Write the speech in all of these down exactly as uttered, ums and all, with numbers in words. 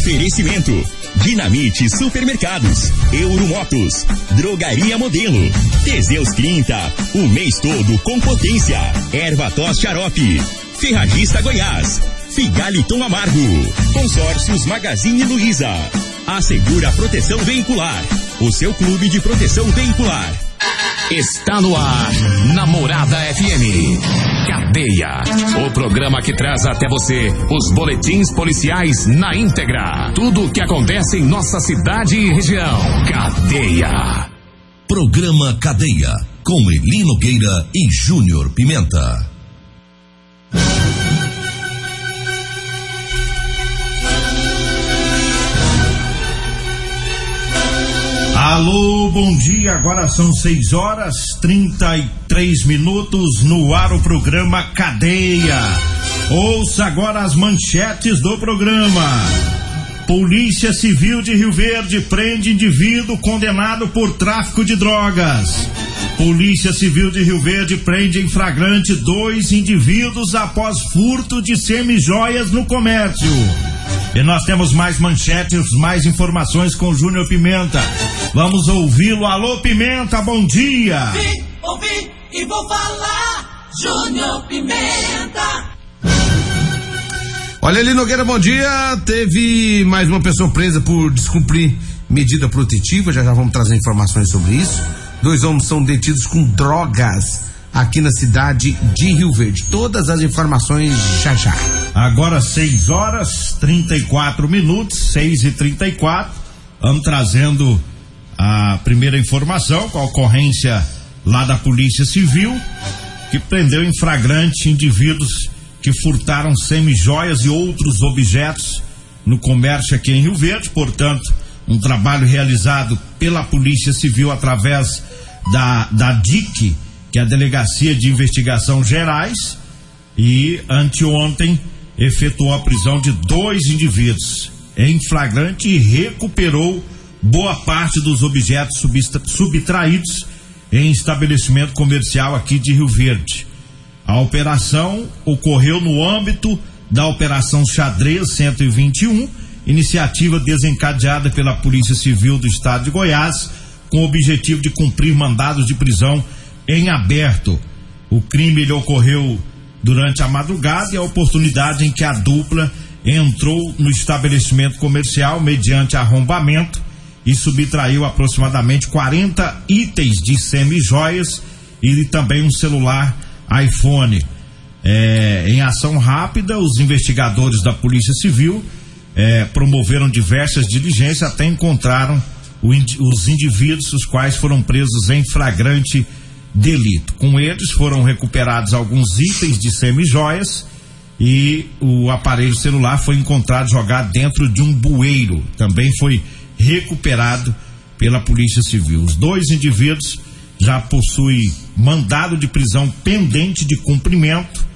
Oferecimento: Dinamite Supermercados, Euromotos, Drogaria Modelo, Teseus trinta, o mês todo com potência, Ervatos Xarope, Ferragista Goiás, Figaliton Amargo, Consórcios Magazine Luiza, Assegura Proteção Veicular, o seu clube de proteção veicular. Está no ar, Namorada F M. Cadeia, o programa que traz até você os boletins policiais na íntegra. Tudo o que acontece em nossa cidade e região. Cadeia. Programa Cadeia, com Eli Nogueira e Júnior Pimenta. Alô, bom dia, agora são seis horas trinta e três minutos, no ar o programa Cadeia. Ouça agora as manchetes do programa. Polícia Civil de Rio Verde prende indivíduo condenado por tráfico de drogas. Polícia Civil de Rio Verde prende em flagrante dois indivíduos após furto de semijoias no comércio. E nós temos mais manchetes, mais informações com Júnior Pimenta. Vamos ouvi-lo. Alô, Pimenta, bom dia. Vim, ouvi e vou falar. Júnior Pimenta. Olha ali, Nogueira, bom dia. Teve mais uma pessoa presa por descumprir medida protetiva. Já já vamos trazer informações sobre isso. Dois homens são detidos com drogas aqui na cidade de Rio Verde. Todas as informações já já. Agora seis horas trinta e quatro minutos, seis e trinta e quatro. Vamos trazendo a primeira informação com a ocorrência lá da Polícia Civil, que prendeu em flagrante indivíduos que furtaram semijoias e outros objetos no comércio aqui em Rio Verde. Portanto, um trabalho realizado pela Polícia Civil através da, da D I C, que é a Delegacia de Investigação Gerais, e anteontem efetuou a prisão de dois indivíduos em flagrante e recuperou boa parte dos objetos subtraídos em estabelecimento comercial aqui de Rio Verde. A operação ocorreu no âmbito da Operação Xadrez cento e vinte e um, iniciativa desencadeada pela Polícia Civil do Estado de Goiás, com o objetivo de cumprir mandados de prisão em aberto. O crime ele ocorreu durante a madrugada e a oportunidade em que a dupla entrou no estabelecimento comercial mediante arrombamento e subtraiu aproximadamente quarenta itens de semijoias e também um celular iPhone. É, em ação rápida, os investigadores da Polícia Civil é, promoveram diversas diligências até encontraram o, os indivíduos, os quais foram presos em flagrante delito. Com eles foram recuperados alguns itens de semijoias e o aparelho celular foi encontrado jogado dentro de um bueiro. Também foi recuperado pela Polícia Civil. Os dois indivíduos já possuem mandado de prisão pendente de cumprimento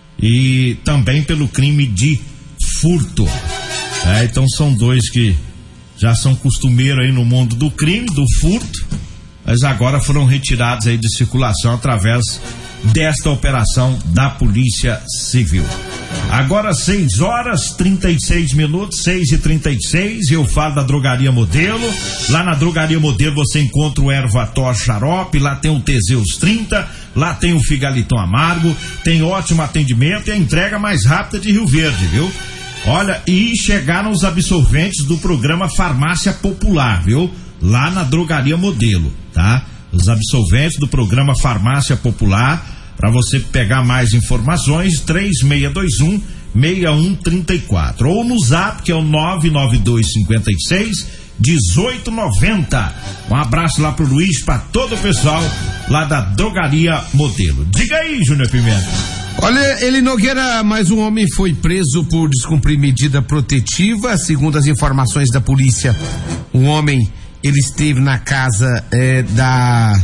e também pelo crime de furto. É, então são dois que já são costumeiros aí no mundo do crime, do furto, mas agora foram retirados aí de circulação através desta operação da Polícia Civil. Agora seis horas trinta e seis minutos, seis e trinta e seis, eu falo da Drogaria Modelo. Lá na Drogaria Modelo você encontra o Ervatos Xarope, lá tem o Teseus trinta, lá tem o Figaliton Amargo, tem ótimo atendimento e a entrega mais rápida de Rio Verde, viu? Olha, e chegaram os absorventes do programa Farmácia Popular, viu? Lá na Drogaria Modelo, tá? Os absorventes do programa Farmácia Popular. Para você pegar mais informações, três seis dois um, seis um três quatro ou no zap, que é o nove nove dois cinco seis, um oito nove zero. Um abraço lá pro Luiz, para todo o pessoal lá da Drogaria Modelo. Diga aí, Júnior Pimenta. Olha, Eli Nogueira, mais um homem foi preso por descumprir medida protetiva. Segundo as informações da polícia, um homem, ele esteve na casa é, da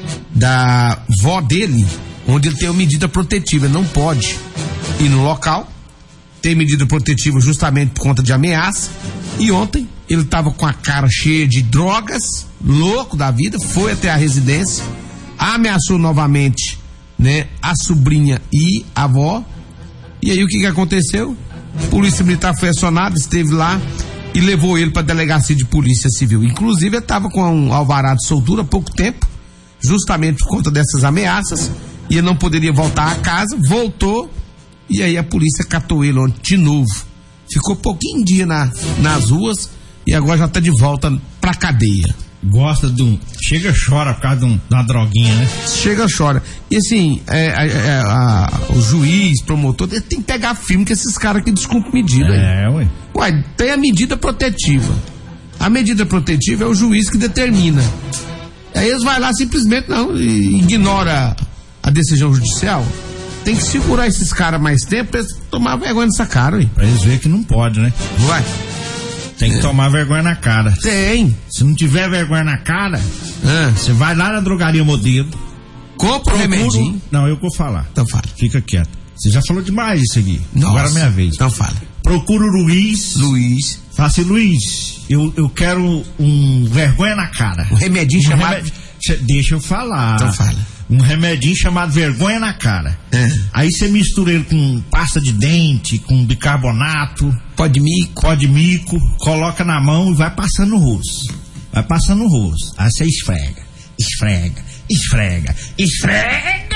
da vó dele, onde ele tem uma medida protetiva, não pode ir no local, tem medida protetiva justamente por conta de ameaça. E ontem ele estava com a cara cheia de drogas, louco da vida, foi até a residência, ameaçou novamente, né, a sobrinha e a avó. E aí o que que aconteceu? Polícia Militar foi acionada, esteve lá e levou ele para a delegacia de polícia civil. Inclusive, ele estava com um alvará de soltura há pouco tempo, justamente por conta dessas ameaças, e ele não poderia voltar a casa, voltou, e aí a polícia catou ele ontem de novo. Ficou pouquinho dia na, nas ruas e agora já está de volta pra cadeia. Gosta de um. Chega chora por causa de, um, de uma droguinha, né? Chega chora. E assim, é, é, é, a, o juiz, promotor, ele tem que pegar firme com esses caras que descumprem medida. É, ué. Ué, tem a medida protetiva. A medida protetiva é o juiz que determina. Aí eles vão lá simplesmente não, ignora a decisão judicial. Tem que segurar esses caras mais tempo pra eles tomar vergonha nessa cara, ué. Pra eles verem que não pode, né? Ué. Tem que é. tomar vergonha na cara. Tem. Se não tiver vergonha na cara, é. você vai lá na drogaria Modelo. Compra o remedinho. Não, eu vou falar. Então fala. Fica quieto. Você já falou demais isso aqui. Nossa. Agora é minha vez. Então fala. Procura o Luiz. Luiz. Fala assim, Luiz, eu, eu quero um vergonha na cara. Um remedinho um chamado... Remed... Deixa eu falar. Então fala. Um remedinho chamado vergonha na cara. É. Aí você mistura ele com pasta de dente, com bicarbonato. Pó de mico. Pó de mico. Coloca na mão e vai passando no rosto. Vai passando no rosto. Aí você esfrega, esfrega, esfrega, esfrega.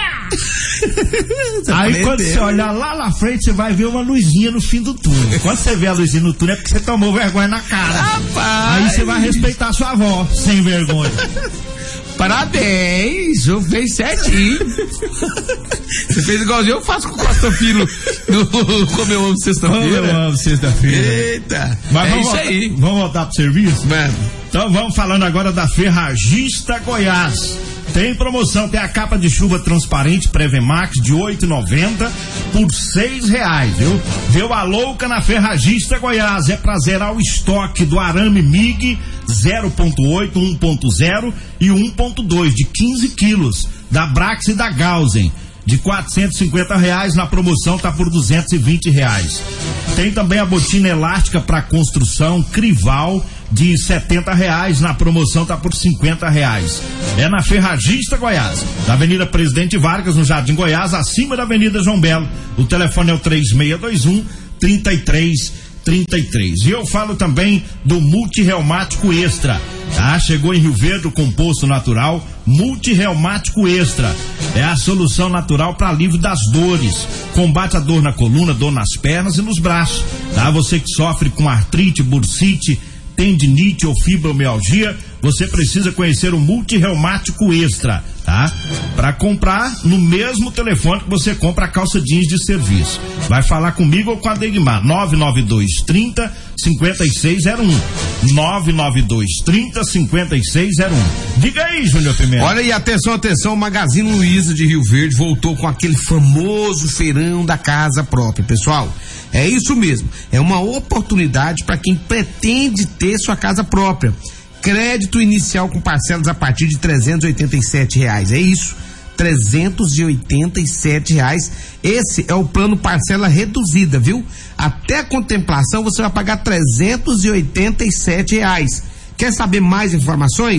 Aí quando você olhar lá na frente, você vai ver uma luzinha no fim do túnel. Quando você vê a luzinha no túnel é porque você tomou vergonha na cara. Rapaz. Aí você vai respeitar a sua avó, sem vergonha. Parabéns, eu fez certinho. Você fez igualzinho eu faço com o Costa Filho no Como Eu Amo Sexta-feira. Como Eu Amo Sexta-feira. Eita, mas é vamos isso voltar, aí. Vamos voltar pro serviço? Mano. Então vamos falando agora da Ferragista Goiás. Tem promoção, tem a capa de chuva transparente Prevemax de oito e noventa por seis reais, viu? Deu a louca na Ferragista Goiás, é pra zerar o estoque do arame M I G zero ponto oito, um ponto zero e um ponto dois de quinze quilos, da Brax e da Gausen. De quatrocentos e cinquenta reais, na promoção tá por duzentos e vinte reais. Tem também a botina elástica para construção Crival de setenta reais, na promoção tá por cinquenta reais. É na Ferragista Goiás, da Avenida Presidente Vargas, no Jardim Goiás, acima da Avenida João Belo. O telefone é o três seis dois um, três três trinta e três. E eu falo também do Multirreumático Extra, tá? Chegou em Rio Verde o composto natural Multirreumático Extra. É a solução natural para alívio das dores. Combate a dor na coluna, dor nas pernas e nos braços, tá? Você que sofre com artrite, bursite, tendinite ou fibromialgia, você precisa conhecer o Multirreumático Extra, tá? Para comprar no mesmo telefone que você compra a calça jeans de serviço. Vai falar comigo ou com a Degmar, nove nove dois, trinta, cinquenta e seis zero um. nove nove dois, trinta, cinquenta e seis zero um. Diga aí, Júnior Pimenta. Olha, e atenção, atenção, o Magazine Luiza de Rio Verde voltou com aquele famoso feirão da casa própria, pessoal. É isso mesmo, é uma oportunidade para quem pretende ter sua casa própria. Crédito inicial com parcelas a partir de trezentos e oitenta e sete reais, é isso, trezentos e oitenta e sete reais. Esse é o plano parcela reduzida, viu? Até a contemplação você vai pagar trezentos e oitenta e sete reais. Quer saber mais informações?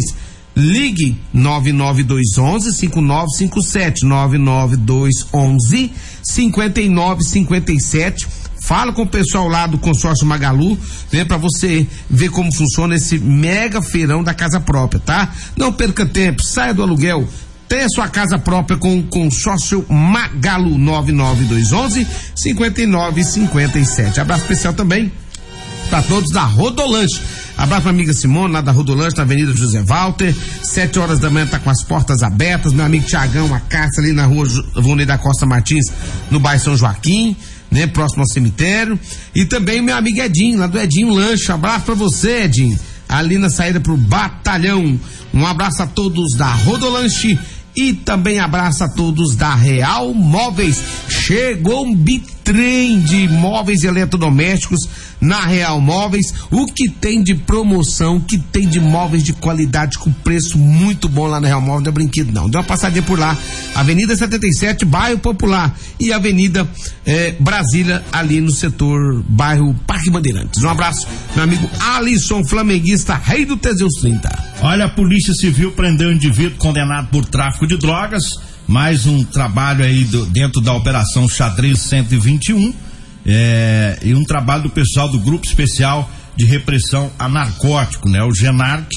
Ligue nove nove dois um um, cinco nove cinco sete, nove nove dois um um, cinco nove cinco sete. Fala com o pessoal lá do consórcio Magalu, né, pra você ver como funciona esse mega feirão da casa própria, tá? Não perca tempo, saia do aluguel, tenha sua casa própria com o consórcio Magalu. Nove nove dois um um, cinco nove cinco sete. Abraço especial também para todos da Rodolanche. Abraço pra amiga Simone, lá da Rodolanche, na Avenida José Walter. Sete horas da manhã tá com as portas abertas. Meu amigo Tiagão, a caça ali na rua Vonei da Costa Martins, no bairro São Joaquim, né? Próximo ao cemitério. E também meu amigo Edinho, lá do Edinho Lanche. Abraço pra você, Edinho. Ali na saída pro Batalhão. Um abraço a todos da Rodolanche. E também abraço a todos da Real Móveis. Chegou um bitrem de móveis e eletrodomésticos na Real Móveis. O que tem de promoção, o que tem de móveis de qualidade com preço muito bom lá na Real Móveis, não é brinquedo não. Dê uma passadinha por lá. Avenida setenta e sete, bairro Popular, e Avenida eh, Brasília, ali no setor bairro Parque Bandeirantes. Um abraço, meu amigo Alisson, flamenguista, rei do Teseus trinta. Olha, a Polícia Civil prendeu um indivíduo condenado por tráfico de drogas. Mais um trabalho aí do, dentro da Operação Xadrez cento e vinte e um, é, e um trabalho do pessoal do Grupo Especial de Repressão a Narcótico, né? O GENARC,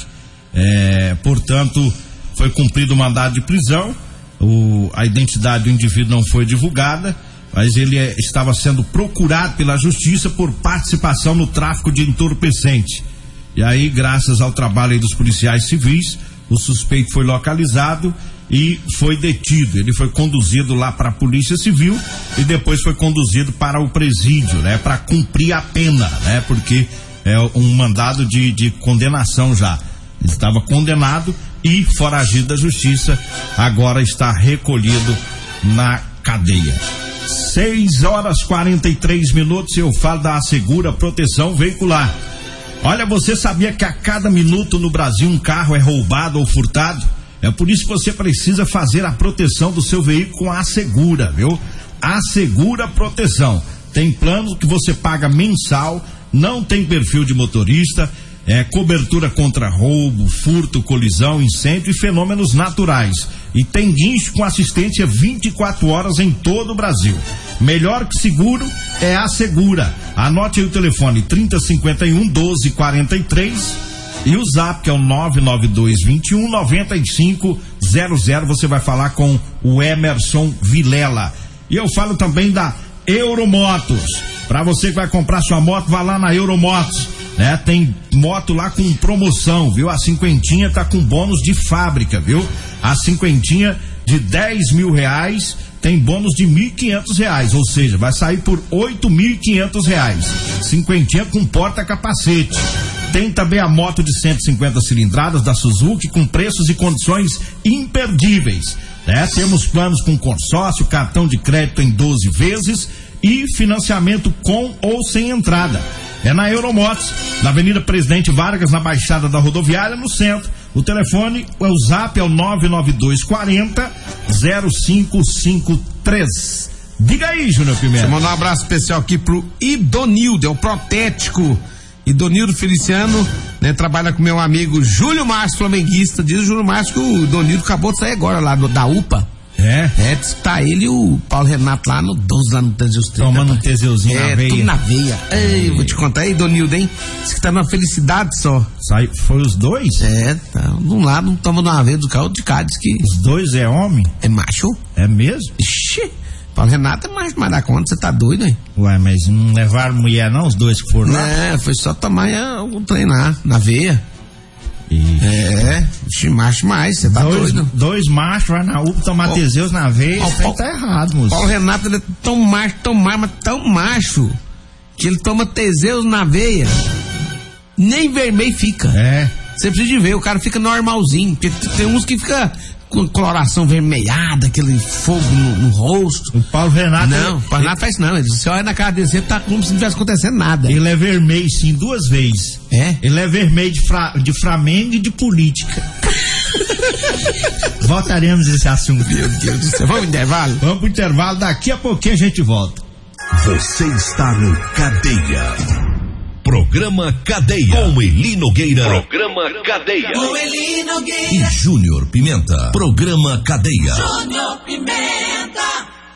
é, portanto, foi cumprido o mandado de prisão, o, a identidade do indivíduo não foi divulgada, mas ele é, estava sendo procurado pela justiça por participação no tráfico de entorpecente. E aí, graças ao trabalho aí dos policiais civis, o suspeito foi localizado e foi detido. Ele foi conduzido lá para a Polícia Civil e depois foi conduzido para o presídio, né? Para cumprir a pena, né? Porque é um mandado de, de condenação já. Ele estava condenado e foragido da justiça, agora está recolhido na cadeia. seis horas e quarenta e três minutos, eu falo da Assegura Proteção Veicular. Olha, você sabia que a cada minuto no Brasil um carro é roubado ou furtado? É por isso que você precisa fazer a proteção do seu veículo com a Assegura, viu? Assegura Proteção. Tem plano que você paga mensal, não tem perfil de motorista, é cobertura contra roubo, furto, colisão, incêndio e fenômenos naturais. E tem guincho com assistência vinte e quatro horas em todo o Brasil. Melhor que seguro é a Segura. Anote aí o telefone trinta cinquenta e um, doze quarenta e três e o zap que é o nove nove dois vinte e um, noventa e cinco zero zero. Você vai falar com o Emerson Vilela. E eu falo também da Euromotos. Para você que vai comprar sua moto, vá lá na Euromotos, né? Tem moto lá com promoção, viu? A cinquentinha tá com bônus de fábrica, viu? A cinquentinha de dez mil reais tem bônus de mil e quinhentos reais, ou seja, vai sair por oito mil e quinhentos reais. Cinquentinha com porta-capacete. Tem também a moto de cento e cinquenta cilindradas da Suzuki com preços e condições imperdíveis, né? Temos planos com consórcio, cartão de crédito em doze vezes e financiamento com ou sem entrada. É na Euromotos, na Avenida Presidente Vargas, na Baixada da Rodoviária, no centro. O telefone, o zap é o nove nove dois quarenta, zero cinco cinco três. Diga aí, Júnior Pimenta. Vou mandar um abraço especial aqui pro Idonildo, é o protético. Idonildo Feliciano, né, trabalha com meu amigo Júlio Márcio, flamenguista. Diz o Júlio Márcio que o Idonildo acabou de sair agora lá do, da U P A. É? É, tá ele e o Paulo Renato lá no doze, lá no Teseus trinta. Tomando um Teseuzinho é, na veia. tudo na veia. Ei, vou te contar aí, Donildo, hein? Diz que tá numa felicidade só. Sai, foi os dois? É, tá. De um lado, toma de uma vez do carro, de cá, diz que... Os dois é homem? É macho? É mesmo? Ixi, Paulo Renato é macho, mas dá conta, você tá doido, hein? Ué, mas não levaram mulher não, os dois que foram lá? É, foi só tomar é, o trem lá, na veia. E... É, ixi, macho mais, você tá dois, doido. Dois machos vai na U P A tomar Teseus na veia, isso aí tá errado, moço. Paulo Renato, ele é tão macho, tão macho, mas tão macho, que ele toma Teseus na veia, nem vermelho fica. É. Você precisa de ver, o cara fica normalzinho, porque tem uns que fica com coloração vermelhada, aquele fogo no, no rosto. O Paulo Renato... Não, o Paulo Renato faz não, ele, você olha na cara dele, você tá como se não tivesse acontecendo nada. Ele é vermelho sim, duas vezes. É? Ele é vermelho de, fra, de Flamengo e de política. Voltaremos a esse assunto. Meu Deus do céu, vamos pro intervalo? Vamos pro intervalo, daqui a pouquinho a gente volta. Você está no Cadeia. Programa Cadeia. Com Eli Nogueira. Programa Cadeia. Com Eli Nogueira. E Júnior Pimenta. Programa Cadeia. Júnior Pimenta.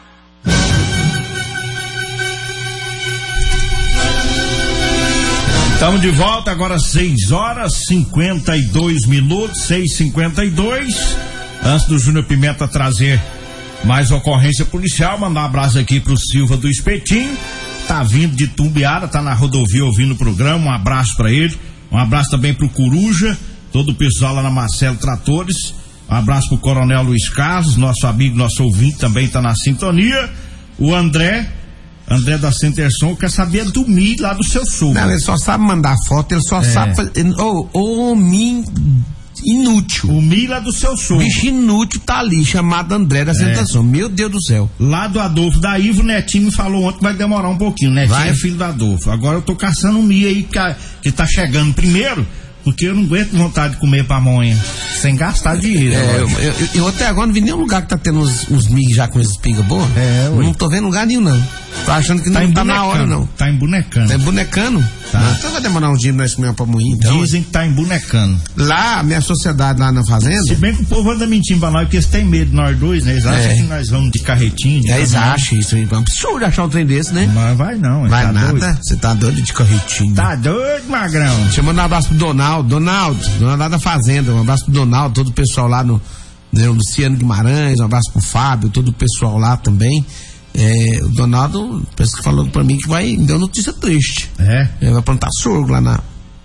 Estamos de volta agora, seis horas cinquenta e dois minutos, seis e cinquenta e dois. Antes do Júnior Pimenta trazer mais ocorrência policial, mandar um abraço aqui pro Silva do Espetinho. Tá vindo de Tumbiara, tá na rodovia ouvindo o programa, um abraço pra ele. Um abraço também pro Coruja, todo o pessoal lá na Marcelo Tratores. Um abraço pro Coronel Luiz Carlos, nosso amigo, nosso ouvinte também tá na sintonia. O André, André da Centerson, quer saber do Mi lá do seu sul. Não, ele só sabe mandar foto, ele só É. sabe fazer. Ô, ô, homem inútil. O Mi lá do seu sul. Bicho inútil tá ali, chamado André da Centerson. Meu Deus do céu. Lá do Adolfo da Ivo, o Netinho me falou ontem que vai demorar um pouquinho. O Netinho Vai. é filho do Adolfo. Agora eu tô caçando um Mi aí que, a- que tá chegando primeiro, porque eu não aguento vontade de comer pamonha sem gastar dinheiro. É, eu, eu, eu até agora não vi nenhum lugar que tá tendo uns, uns mig já com esses pinga boa. É, ué. Não tô vendo lugar nenhum, não. Tô achando que não tá, tá na hora, não. Tá embonecando. Tá embonecando? Tá. Não, então vai demorar um dia pra nós comer pra moinho, então. Dizem que tá embonecando. Lá, a minha sociedade lá na fazenda. Se bem que o povo anda mentindo pra nós, porque eles têm medo de nós dois, né? Eles acham é. que nós vamos de carretinho. De é, eles acham isso. É um absurdo achar um trem desse, né? Mas vai não. Vai tá nada. Você tá doido de carretinho. Tá doido, magrão. Chamando um abraço pro Donaldo. Donaldo, Donaldo lá da fazenda. Um abraço pro Donaldo, todo o pessoal lá no, no Luciano Guimarães. Um abraço pro Fábio, todo o pessoal lá também. É, o Donaldo parece que falou pra mim que vai, me deu notícia triste. É? Ele vai plantar sorgo lá na,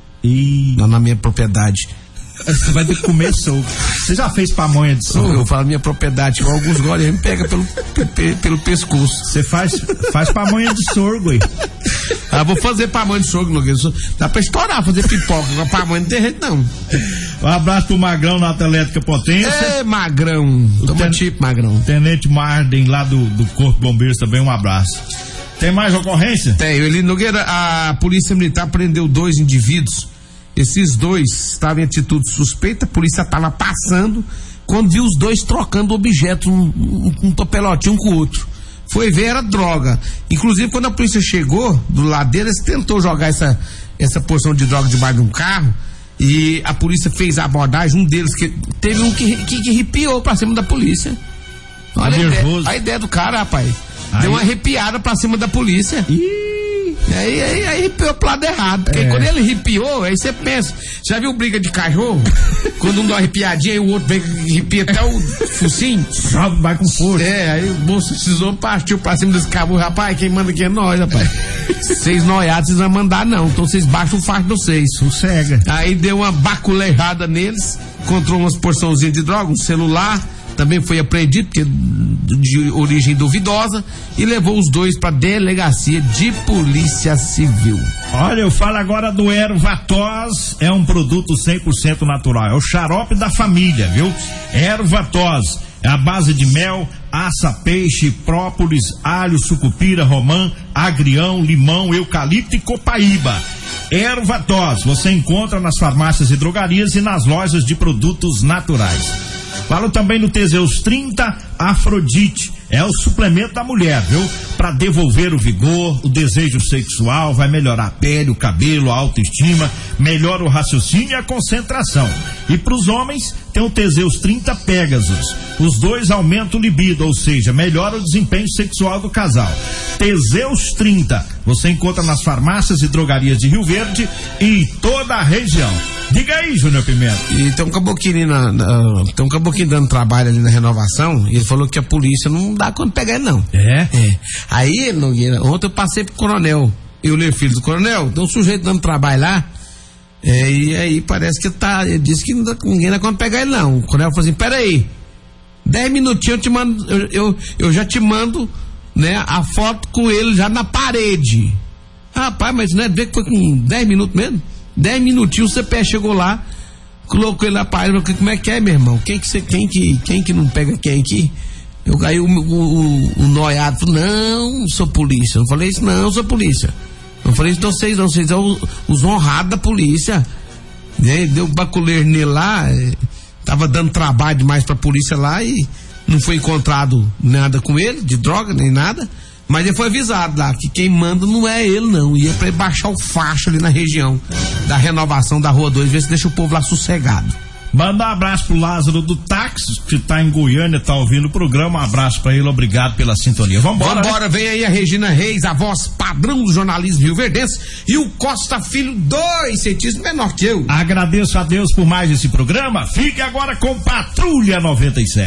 e... lá na minha propriedade. Você vai ter que comer sorgo. Você já fez pamonha de sorgo? Eu falo minha propriedade, igual alguns gole, ele me pega pelo, pe, pelo pescoço. Você faz, faz pamonha de sorgo aí. Ah, vou fazer pamonha de sorgo, Nogueira. Dá pra estourar, fazer pipoca. Com a pamonha não tem jeito, não. Um abraço pro Magrão na Autoelétrica Potência. É, Magrão. Toma ten... tipo, Magrão. Tenente Marden lá do, do Corpo de Bombeiros também, um abraço. Tem mais ocorrência? Tem. Ele, Nogueira, a Polícia Militar prendeu dois indivíduos. Esses dois estavam em atitude suspeita, a polícia estava passando, quando viu os dois trocando objetos, um, um, um papelotinho um com o outro. Foi ver, era droga. Inclusive, quando a polícia chegou do lado deles, tentou jogar essa, essa porção de droga debaixo de um carro, e a polícia fez a abordagem. Um deles, que teve um que, que, que arrepiou pra cima da polícia. Olha a ideia, a ideia do cara, rapaz. Aí... Deu uma arrepiada pra cima da polícia. Ih! Aí, aí, aí arrepiou pro lado errado. Porque é. Quando ele arrepiou, aí você pensa. Já viu briga de cachorro? Quando um dá uma arrepiadinha e o outro vem arrepia até o focinho. Sobe, vai com força. É, aí o moço precisou, partiu pra cima desse cabo. Rapaz, quem manda aqui é nós, rapaz. Vocês noiados, vocês não vão mandar, não. Então vocês baixam o fardo de vocês. Sossega. Aí deu uma baculeirada neles, encontrou umas porçãozinhas de droga, um celular. Também foi apreendido, porque de origem duvidosa, e levou os dois para delegacia de polícia civil. Olha, eu falo agora do Ervatós, é um produto cem por cento natural, é o xarope da família, viu? Ervatós, é a base de mel, aça, peixe, própolis, alho, sucupira, romã, agrião, limão, eucalipto e copaíba. Ervatós, você encontra nas farmácias e drogarias e nas lojas de produtos naturais. Falo também no Teseus trinta Afrodite, é o suplemento da mulher, viu? Para devolver o vigor, o desejo sexual, vai melhorar a pele, o cabelo, a autoestima, melhora o raciocínio e a concentração. E para os homens, tem o Teseus trinta Pegasus. Os dois aumentam o libido, ou seja, melhora o desempenho sexual do casal. Teseus trinta, você encontra nas farmácias e drogarias de Rio Verde e toda a região. Diga aí, Júnior Pimenta. E tem um caboclinho na, na, tem um caboclinho dando trabalho ali na renovação, e ele falou que a polícia não dá conta de pegar ele, não. É? É. Aí, Nogueira, ontem eu passei pro coronel, eu li filho do coronel, tem um sujeito dando trabalho lá, é, e aí parece que tá, ele disse que não dá, ninguém dá conta de pegar ele, não. O coronel falou assim, peraí, dez minutinhos eu te mando, eu, eu, eu já te mando, né, a foto com ele já na parede. Rapaz, mas não é ver que foi com dez minutos mesmo? Dez minutinhos o C P chegou lá, colocou ele na parede, como é que é, meu irmão? Quem que você, quem que, quem que não pega quem aqui? Eu, aí o, o, o, o noiado falou, não, sou polícia. Eu falei isso, não, sou polícia. Eu falei isso, não, vocês não, vocês são os honrados da polícia. Deu baculeiro nele lá, tava dando trabalho demais pra polícia lá e não foi encontrado nada com ele, de droga, nem nada. Mas ele foi avisado lá que quem manda não é ele, não. Ia pra ele baixar o facho ali na região da renovação da Rua dois, ver se deixa o povo lá sossegado. Manda um abraço pro Lázaro do táxi, que tá em Goiânia, tá ouvindo o programa. Um abraço pra ele, obrigado pela sintonia. Vambora. Vambora, né? Vem aí a Regina Reis, a voz padrão do jornalismo rioverdense, e o Costa Filho, dois centímetros menor que eu. Agradeço a Deus por mais esse programa. Fique agora com Patrulha noventa e sete.